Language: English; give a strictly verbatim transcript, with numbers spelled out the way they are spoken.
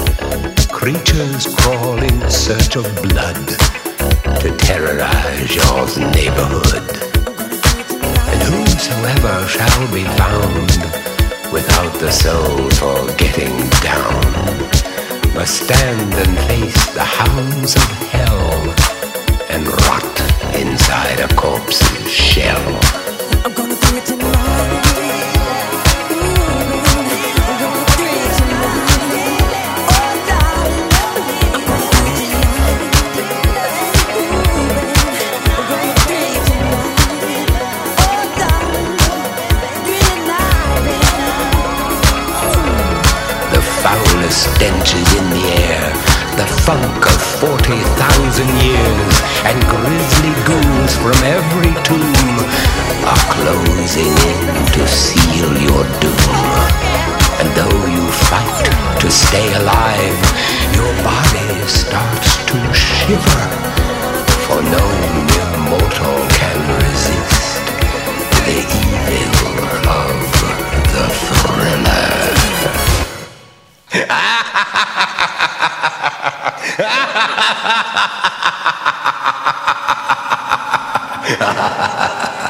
Creatures crawl in search of blood to terrorize your neighborhood. And whosoever shall be found without the soul for getting down must stand and face the hounds of hell and rot inside a corpse's shell. I'm gonna do it tonight. Stenches in the air, the funk of forty thousand years, and grisly ghouls from every tomb are closing in to seal your doom. And though you fight to stay alive, your body starts to shiver, for no mere mortal can resist the evil of the thriller. Ha ha ha ha!